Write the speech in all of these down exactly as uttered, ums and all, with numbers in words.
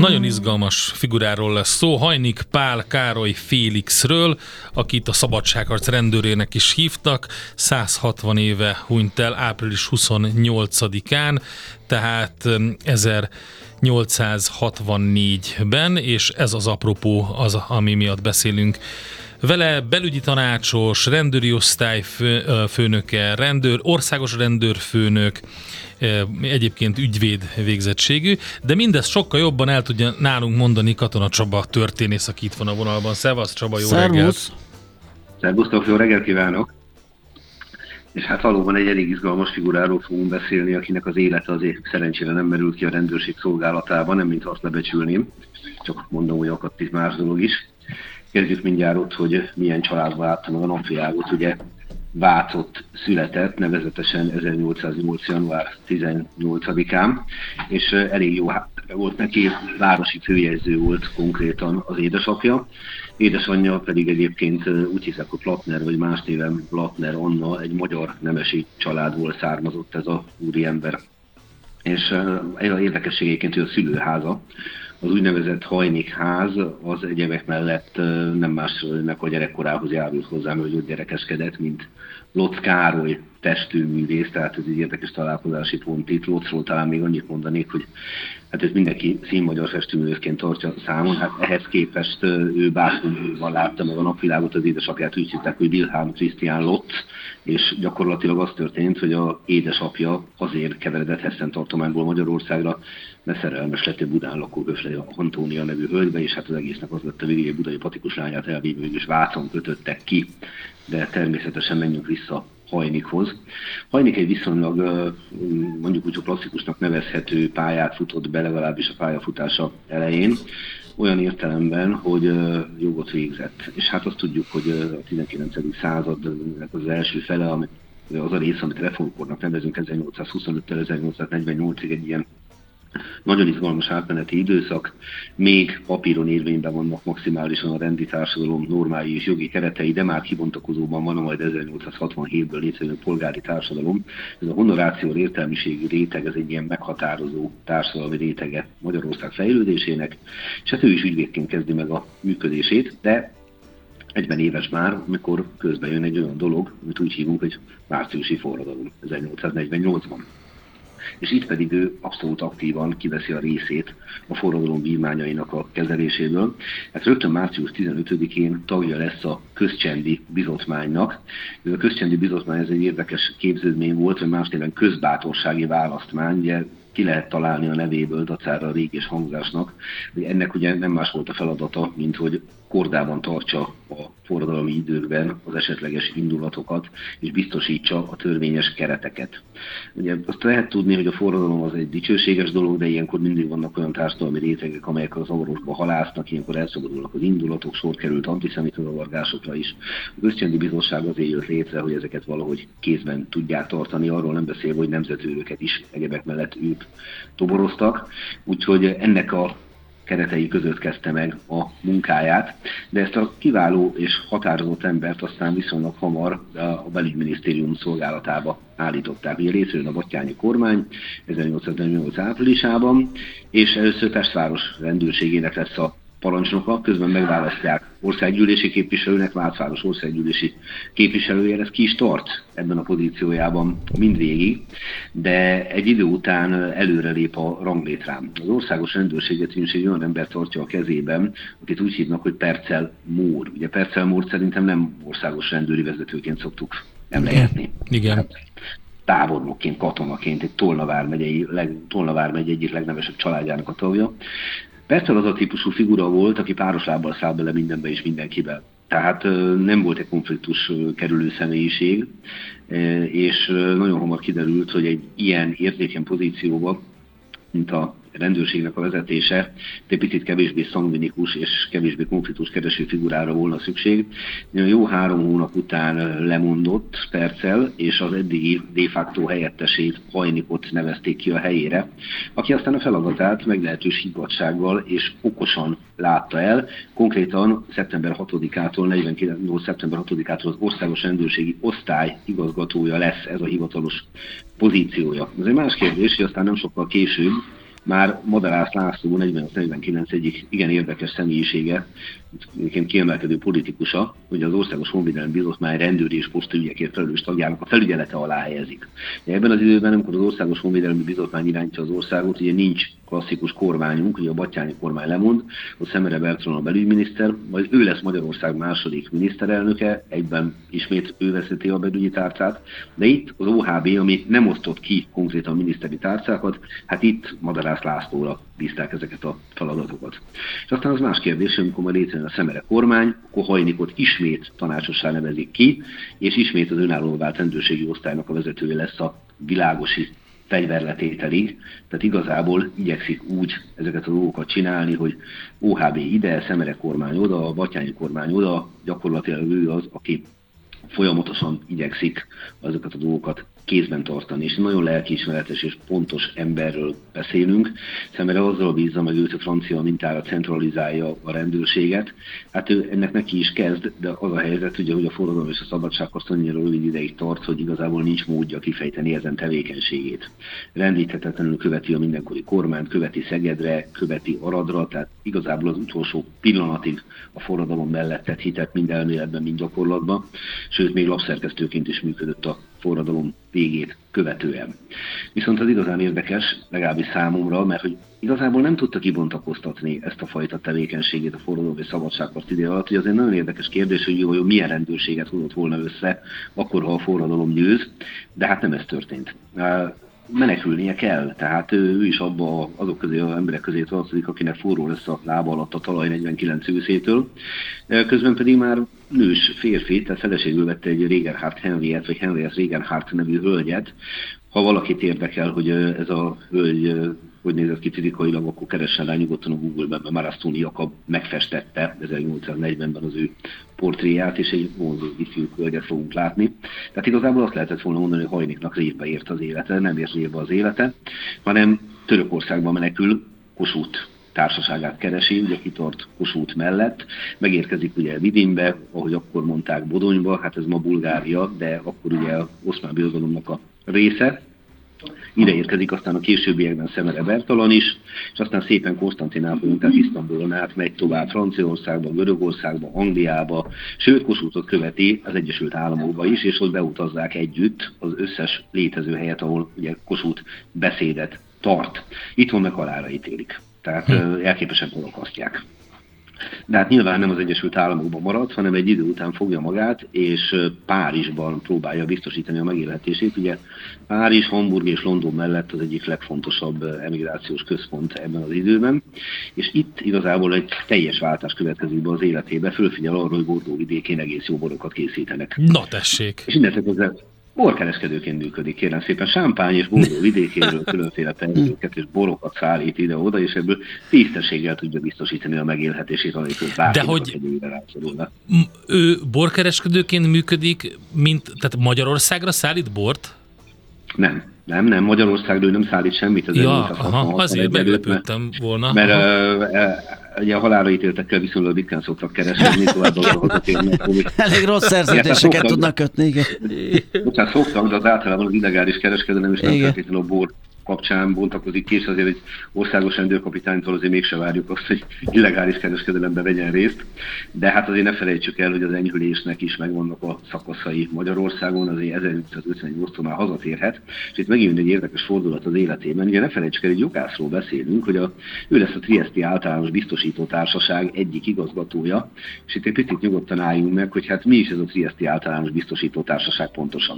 Nagyon izgalmas figuráról lesz szó, Hajnik Pál Károly Félixről, akit a szabadságharc rendőrének is hívtak, száz hatvan éve hunyt el április huszonnyolcadikán, tehát ezernyolcszázhatvannégyben, és ez az apropó az, ami miatt beszélünk vele. Belügyi tanácsos, rendőri osztály fő, főnöke, rendőr, országos rendőrfőnök, egyébként ügyvéd végzettségű, de mindezt sokkal jobban el tudja nálunk mondani Katona Csaba történész, aki itt van a vonalban. Szevasz Csaba, jó reggelt! Szervusztok, jó reggelt kívánok! És hát valóban egy elég izgalmas figuráról fogunk beszélni, akinek az élete azért szerencsére nem merült ki a rendőrség szolgálatában, nem mint azt lebecsülném, csak mondom, hogy akadt itt más dolog is. Kezdjük mindjárt ott, hogy milyen családba látta meg a napvilágot. Ugye Vácott született, nevezetesen ezernyolcszáznyolc. január tizennyolcadikán, és elég jó volt neki, városi főjegyző volt konkrétan az édesapja. Édesanyja pedig egyébként úgy hiszek, hogy Platner, vagy más néven Platner Anna, egy magyar nemesi családból származott ez a úriember. És érdekességéként ő a szülőháza, az úgynevezett Hajnik ház, az egyebek mellett nem másnak a gyerekkorához járult hozzá, hogy ott gyerekeskedett, mint Lotz Károly festőművész, tehát ez egy érdekes találkozási pont itt. Lotzról talán még annyit mondanék, hogy hát ez mindenki színmagyar festőművészként tartja számon, hát ehhez képest ő Bászlóban látta meg a napvilágot, az édesapját úgy hívták, hogy Wilhelm Christian Lotz, és gyakorlatilag az történt, hogy az édesapja azért keveredett Hessen tartományból Magyarországra, mert szerelmes lett egy Budán lakó Höfley Antónia nevű hölgybe, és hát az egésznek az lett a végig, egy budai patikus lányát elvéve, és Vácon kötöttek ki, de természetesen menjünk vissza Hajnikhoz. Hajnik egy viszonylag mondjuk úgy klasszikusnak nevezhető pályát futott be, legalábbis a pályafutása elején, olyan értelemben, hogy jogot végzett. És hát azt tudjuk, hogy a tizenkilencedik századnak az első fele, az a rész, amit reformkornak nevezünk, ezernyolcszázhuszonöttől ezernyolcszáznegyvennyolcig egy ilyen nagyon izgalmas átmeneti időszak, még papíron érvényben vannak maximálisan a rendi társadalom normái és jogi keretei, de már kibontakozóban van a majd ezernyolcszázhatvanhétből létrejövő polgári társadalom. Ez a honoráció értelmiségi réteg, ez egy ilyen meghatározó társadalmi rétege Magyarország fejlődésének, és hát ő is ügyvédként kezdi meg a működését, de egyben éves már, amikor közben jön egy olyan dolog, amit úgy hívunk, hogy márciusi forradalom ezernyolcszáznegyvennyolcban. És itt pedig ő abszolút aktívan kiveszi a részét a forradalom vívmányainak a kezeléséből. Hát rögtön március tizenötödikén tagja lesz a Közcsendi Bizottmánynak. Ez a Közcsendi Bizottmány ez egy érdekes képződmény volt, vagy más néven közbátorsági választmány, ugye ki lehet találni a nevéből dacára a rég és hangzásnak. De ennek ugye nem más volt a feladata, mint hogy kordában tartsa a forradalmi időkben az esetleges indulatokat, és biztosítsa a törvényes kereteket. Ugye azt lehet tudni, hogy a forradalom az egy dicsőséges dolog, de ilyenkor mindig vannak olyan társadalmi rétegek, amelyek az zavarosba halásznak, ilyenkor elszabadulnak az indulatok, sor került antiszemita zavargásokra is. A Közcsendi Bizottság azért jött létre, hogy ezeket valahogy kézben tudják tartani, arról nem beszélve, hogy nemzetőröket is egyebek mellett ők toboroztak. Úgyhogy ennek a keretei között kezdte meg a munkáját, de ezt a kiváló és határozott embert aztán viszonylag hamar a belügyminisztérium szolgálatába állították. Ugye részről a Batthyány kormány ezernyolcszáznegyvennyolc áprilisában, és először Pestváros rendőrségének lesz a parancsnoka, közben megválasztják országgyűlési képviselőnek, Vácváros országgyűlési képviselője, ez ki is tart ebben a pozíciójában mindvégig, de egy idő után előrelép a ranglétrán. Az országos rendőrséget is egy olyan ember tartja a kezében, akit úgy hívnak, hogy Percel Mór. Ugye Percel Mórt szerintem nem országos rendőri vezetőként szoktuk emlegetni. Igen. Hát, tábornokként, katonaként, egy Tolna vármegyei, leg, Tolna vármegy egyik legnevesebb családjának a tagja. Percel az a típusú figura volt, aki páros lábbal száll bele mindenbe és mindenkibe. Tehát nem volt egy konfliktus kerülő személyiség, és nagyon hamar kiderült, hogy egy ilyen érzékeny pozícióban, mint a rendőrségnek a vezetése, de picit kevésbé szangvinikus és kevésbé konfliktus kereső figurára volna szükség. Jó három hónap után lemondott Percel, és az eddigi de facto helyettesét, Hajnikot nevezték ki a helyére, aki aztán a feladatát meglehetős higgadtsággal és okosan látta el. Konkrétan szeptember hatodikától, negyvenkilenc. szeptember hatodikától az Országos Rendőrségi Osztály igazgatója lesz, ez a hivatalos pozíciója. Ez egy más kérdés, hogy aztán nem sokkal később már Madarász László negyvenöt-negyvenkilenc egyik igen érdekes személyisége, egyébként kiemelkedő politikusa, hogy az Országos Honvédelmi Bizottmány rendőri és postaügyekért felelős tagjának a felügyelete alá helyezik. Ebben az időben, amikor az Országos Honvédelmi Bizottmány irányítja az országot, ugye nincs klasszikus kormányunk, ugye a Batthyáni kormány lemond, ott Szemere Bertalan a belügyminiszter, majd ő lesz Magyarország második miniszterelnöke, egyben ismét ő veszíti a belügyi tárcát, de itt az o há bé, ami nem osztott ki konkrétan miniszteri tárcákat, hát itt Madarász Lászlóra bízták ezeket a feladatokat. És aztán az más kérdés, amikor majd létrejön a Szemere kormány, akkor Hajnikot ismét tanácsossá nevezik ki, és ismét az önálló vált rendőrségi osztálynak a vezetője lesz a világosi fegyverletételig, tehát igazából igyekszik úgy ezeket a dolgokat csinálni, hogy o há bé ide, Szemere kormány oda, Batthyáni kormány oda, gyakorlatilag ő az, aki folyamatosan igyekszik ezeket a dolgokat kézben tartani, és nagyon lelkiismeretes és pontos emberről beszélünk. Szemere azzal bízza meg őt, a francia mintára centralizálja a rendőrséget. Hát ő ennek neki is kezd, de az a helyzet, ugye, hogy a forradalom és a szabadságharc annyira rövid ideig tart, hogy igazából nincs módja kifejteni ezen tevékenységét. Rendíthetetlenül követi a mindenkori kormányt, követi Szegedre, követi Aradra, tehát igazából az utolsó pillanatig a forradalom mellett tett hitet mind elméletben, mind gyakorlatban, sőt még lapszerkesztőként is működött a forradalom végét követően. Viszont az igazán érdekes, legalábbis számomra, mert hogy igazából nem tudta kibontakoztatni ezt a fajta tevékenységét a forradalom és szabadságharc ideje alatt, hogy az egy nagyon érdekes kérdés, hogy jó, milyen rendőrséget hozott volna össze, akkor, ha a forradalom győz, de hát nem ez történt. Menekülnie kell, tehát ő is abba azok közé, az emberek közé tartozik, akinek forró lesz a lába alatt a talaj negyvenkilenc őszétől. Közben pedig már nős férfi, tehát feleségül vette egy Regenhardt Henriet, vagy Henriette Regenhardt nevű hölgyet. Ha valakit érdekel, hogy ez a hölgy hogy nézett ki fizikailag, akkor keressen rá nyugodtan a Google-ben, mert Marasztóni Jakab megfestette ezernyolcszáznegyvenben az ő portréját, és egy vonzó ifjú hölgyet fogunk látni. Tehát igazából azt lehetett volna mondani, hogy Hajniknak révbe ért az élete, nem ért révbe az élete, hanem Törökországban menekül, Kossuth társaságát keresi, ugye kitart Kossuth mellett, megérkezik ugye Vidinbe, ahogy akkor mondták Bodonyba, hát ez ma Bulgária, de akkor ugye az Oszmán Birodalomnak a része. Ide érkezik aztán a későbbiekben Szemere Bertalan is, és aztán szépen Konstantinápolyon, tehát Isztambulon át megy tovább Franciaországba, Görögországba, Angliába, sőt Kossuthot követi az Egyesült Államokba is, és ott beutazzák együtt az összes létező helyet, ahol ugye Kossuth beszédet tart. Itthon meg halálra ítélik. Tehát elképesen akasztják. De hát nyilván nem az Egyesült Államokban marad, hanem egy idő után fogja magát, és Párizsban próbálja biztosítani a megélhetését. Ugye Párizs, Hamburg és London mellett az egyik legfontosabb emigrációs központ ebben az időben, és itt igazából egy teljes váltás következik be az életébe, fölfigyel arra, hogy Bordeaux vidékén egész jó borokat készítenek. Na tessék! És innentől kezdve borkereskedőként működik, kérem szépen. Sámpány és Bordeaux vidékéről különféle termékeket és borokat szállít ide-oda, és ebből tisztességgel tudja biztosítani a megélhetését, anélkül bárkinek, de hogy egyébként rászorulna. Ő borkereskedőként működik, mint, tehát Magyarországra szállít bort? Nem, nem, nem. Magyarországról nem szállít semmit. Az ja, aha, azért meglepődtem volna. Mert uh, uh, ugye a halálra ítéltekkel viszonylag ritkán szoktak kereskedni, tovább a hazatérnek. Elég rossz szerződéseket tudnak kötni, igen. Bocsánat, szoktak, de az általában az illegális kereskedelem is nem feltétlenül a bor kapcsán bontakozik ki, és azért egy országos rendőrkapitánytól azért mégse várjuk azt, hogy illegális kereskedelemben vegyen részt. De hát azért ne felejtsük el, hogy az enyhülésnek is megvannak a szakaszai Magyarországon, azért ezernyolcszázötvennyolctól már hazatérhet, és itt megint egy érdekes fordulat az életében. Ugye ne felejtsük el, egy jogászról beszélünk, hogy a, ő lesz a Trieszti Általános Biztosító Társaság egyik igazgatója, és itt egy picit nyugodtan álljunk meg, hogy hát mi is ez a Trieszti Általános Biztosító Társaság pontosan.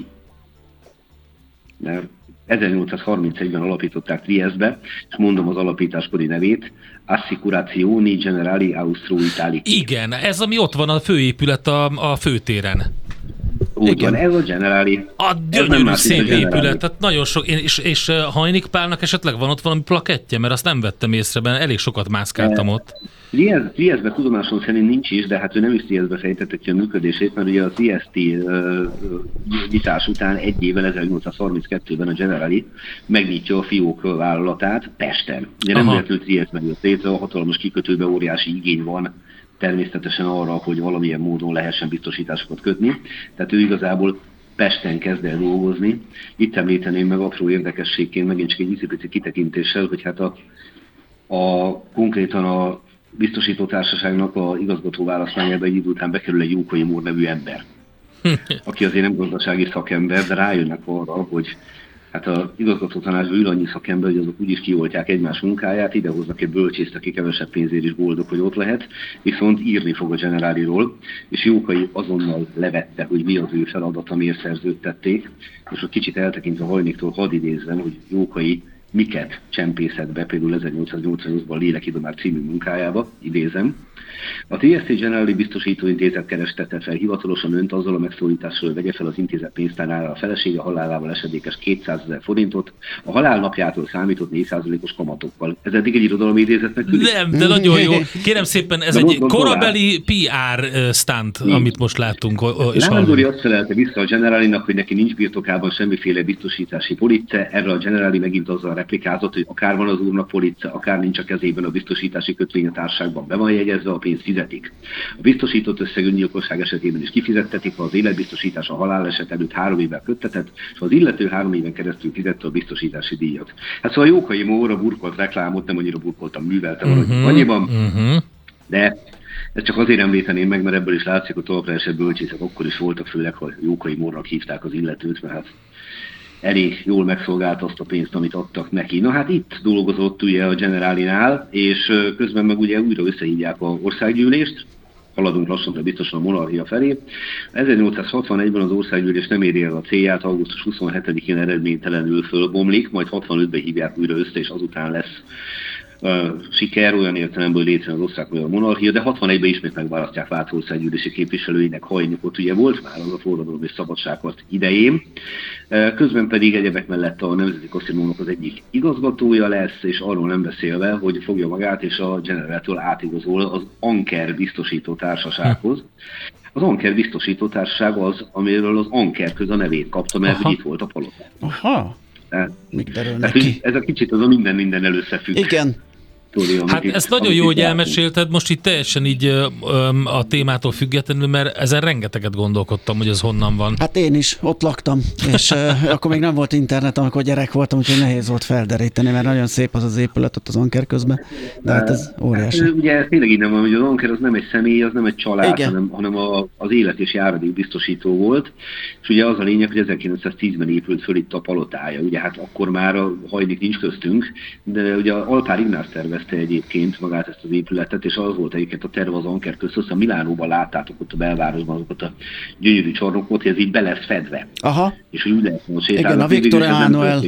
Mert ezernyolcszázharmincegyben alapították Triesztbe, és mondom az alapításkori nevét, Assicurazioni Generali Austro-Italici. Igen, ez ami ott van a főépület a, a főtéren. Úgy van, ez a Generali. A gyönyörű szép épület, tehát nagyon sok, és, és Hajnik Pálnak esetleg van ott valami plakettje, mert azt nem vettem észre, mert elég sokat mászkáltam ott. Triesztben tudomásom szerint nincs is, de hát ő nem is Triesztbe fejtette ki a működését, mert ugye a trieszti nyitás után egy évvel ezernyolcszázharminckettőben a Generali megnyitja a fiók vállalatát Pesten. Ugye nem véletlenül Triesztben jött létre, a hatalmas kikötőben óriási igény van természetesen arra, hogy valamilyen módon lehessen biztosításokat kötni. Tehát ő igazából Pesten kezd el dolgozni. Itt említeném meg apró érdekességként megint csak egy icipici kitekintéssel, hogy hát a, a konkrétan a biztosítótársaságnak a igazgató választmányába egy idő után bekerül egy Jókai Mór nevű ember, aki azért nem gazdasági szakember, de rájönnek arra, hogy hát az igazgató tanácsban ül annyi szakember, hogy azok úgyis kioltják egymás munkáját, idehoznak egy bölcsészt, aki kevesebb pénzért is boldog, hogy ott lehet, viszont írni fog a Generáliról, és Jókai azonnal levette, hogy mi az ő feladat, amiért szerződtették, és ott kicsit eltekintve Hajniktól hadd idézzem, hogy Jókai miket csempészett be, például ezernyolcszáznyolcvannyolcban a Lélekidomár című munkájába, idézem. A té es cé Generali Biztosítóintézet kerestette fel hivatalosan önt azzal a megszólítással, vegye fel az intézet pénztárára a felesége halálával esedékes kétszázezer forintot, a halál napjától számított négy százalékos kamatokkal. Ez eddig egy irodalmi idézetnek tűnik? Nem, de nagyon jó. Kérem szépen, ez de egy korabeli pé er stunt, amit most láttunk. Lándori azt felelte vissza a Generalinak, hogy neki nincs birtokában semmiféle biztosítási police, erre a Generali megint azzal replikázott, hogy akár van az úrnak police, akár nincs a kezében a biztosítási kötvény a társaságban, be van jegyezve, a pénzt fizetik. A biztosított összeg öngyilkosság esetében is kifizettetik, ha az életbiztosítás a haláleset előtt három évvel köttetett, és az illető három éven keresztül fizette a biztosítási díjat. Hát szóval Jókai Mór a burkolt reklámot nem annyira burkoltam, művelte valahogy uh-huh, annyiban, uh-huh. de ezt csak azért említeném meg, mert ebből is látszik, hogy továbbra esett bölcsészek akkor is voltak, főleg, ha Jókai Mórnak hívták az illetőt, mert hát elég jól megszolgálta azt a pénzt, amit adtak neki. Na hát itt dolgozott ugye a Generalinál, és közben meg ugye újra összehívják az országgyűlést, haladunk lassan, de biztosan a monarchia felé. ezernyolcszázhatvanegyben az országgyűlés nem éri el a célját, augusztus huszonhetedikén eredménytelenül fölbomlik, majd hatvanötben hívják újra össze, és azután lesz Uh, siker, olyan értelemben, hogy létrejön az osztrák-magyar monarchia, de hatvanegyben ismét megválasztják Vác országgyűlési képviselőinek, Hajnikot ugye volt már az a forradalom és szabadságharc idején. Uh, közben pedig egyebek mellett a Nemzeti Kaszinónak az egyik igazgatója lesz, és arról nem beszélve, hogy fogja magát és a Generáltól átigazol az Anker biztosító társasághoz. Az Anker biztosító társaság az, amiről az Anker köz a nevét kapta, mert itt volt a palotában. Aha. Tehát, tehát, ez a kicsit az a minden-minden előszefügg. Igen. Tudom, hát ezt nagyon jó, hogy elmesélted, most itt teljesen így öm, a témától függetlenül, mert ezen rengeteget gondolkodtam, hogy ez honnan van. Hát én is, ott laktam, és uh, akkor még nem volt internet, amikor gyerek voltam, úgyhogy nehéz volt felderíteni, mert nagyon szép az az épület ott az Anker közben, de hát ez óriási. Hát, ugye ez tényleg így nem van, hogy az Anker az nem egy személy, az nem egy család, hanem, hanem a, az élet és járadék biztosító volt, és ugye az a lényeg, hogy ezerkilencszáztízben épült föl itt a palotája, ugye hát akkor már a Hajnik nincs köztünk, de ugye Alpár Ignác tervezte egyébként magát ezt az épületet, és az volt egyébként a terve az Anker közt, aztán Milánóban láttátok ott a belvárosban azokat a gyönyörű csarnokot, hogy ez így be lesz fedve. Aha. És úgy lehet most sétálni. Igen, a Viktor Emanuel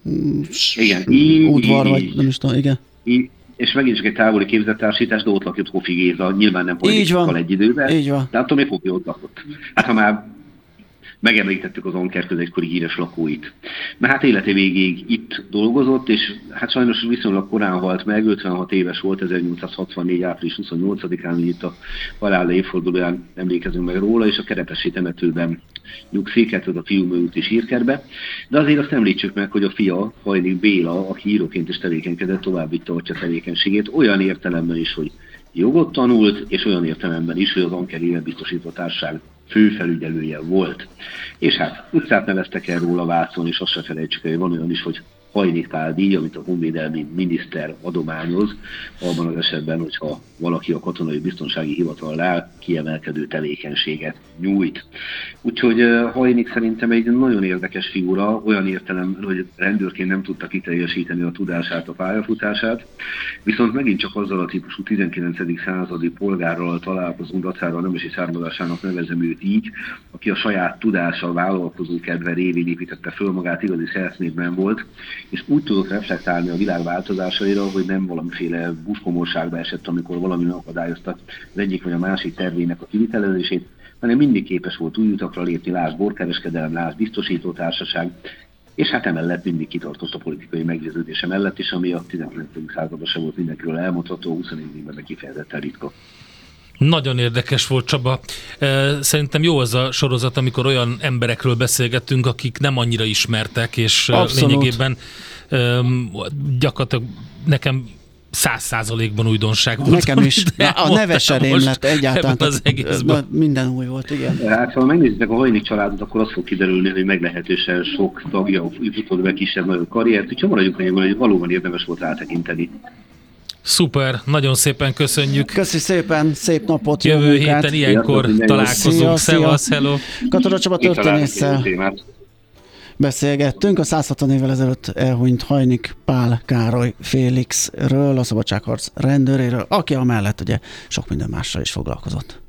igen, udvar, vagy nem is tudom, igen. Így, és megint csak egy távoli képzettársítás, de ott lakott Hofi Géza, nyilván nem politikukkal egy időben, így van. de attól még Hofi ott lakott. Hát ha már megemlítettük az Anker közegykori híres lakóit. Mert hát élete végéig itt dolgozott, és hát sajnos viszonylag korán halt meg, ötvenhat éves volt, ezernyolcszázhatvannégy április huszonnyolcadikán, hogy itt a halála évfordulóján emlékezünk meg róla, és a Kerepesi temetőben nyugszik, hát a fiú mögött is írkerbe. De azért azt említsük meg, hogy a fia, Hajnik Béla, aki íróként is tevékenykedett, tovább vitte a tevékenységét, olyan értelemben is, hogy jogot tanult, és olyan értelemben is, hogy az Anker életbiztosító társaság főfelügyelője volt. És hát utcát neveztek el róla Vácon, és azt se felejtsük el, van olyan is, hogy Hajnik Pál díj, amit a honvédelmi miniszter adományoz, abban az esetben, hogyha valaki a katonai biztonsági hivatalnál kiemelkedő tevékenységet nyújt. Úgyhogy Hajnik szerintem egy nagyon érdekes figura, olyan értelemben, hogy rendőrként nem tudta kiteljesíteni a tudását, a pályafutását, viszont megint csak azzal a típusú tizenkilencedik századi polgárral találkozunk, dacára a nemesi származásának nevezem őt így, aki a saját tudása, a vállalkozó kedve révén építette föl magát, igazi self-made-ben volt, és úgy tudott reflektálni a világ változásaira, hogy nem valamiféle buskomorságba esett, amikor valami akadályozta az egyik vagy a másik tervének a kivitelezését, hanem mindig képes volt új utakra lépni, lásd borkereskedelem, lásd biztosítótársaság, és hát emellett mindig kitartott a politikai meggyőződése mellett is, ami a tizenkilencedik században sem volt mindenkiről elmondható, huszonnégyben kifejezetten ritka. Nagyon érdekes volt, Csaba. Szerintem jó az a sorozat, amikor olyan emberekről beszélgettünk, akik nem annyira ismertek, és abszolút. Lényegében gyakorlatilag nekem száz százalékban újdonság volt. Nekem is. Na, a neve se rém lett egyáltalán. Az egészben. Minden új volt, igen. Hát, ha megnézitek a Hajnik családot, akkor az fog kiderülni, hogy meglehetősen sok tagja futott be kisebb-nagyobb karriert, úgyhogy maradjunk annyiban, hogy valóban érdemes volt rátekinteni. Szuper, nagyon szépen köszönjük. Köszi szépen, szép napot, jó Jövő munkát. héten ilyenkor Sziasztok, találkozunk. szia, Szevasz, hello. Katona Csaba történésszel beszélgettünk a száz hatvan évvel ezelőtt elhunyt Hajnik Pál Károly Félixről, a szabadságharc rendőréről, aki amellett ugye sok minden mással is foglalkozott.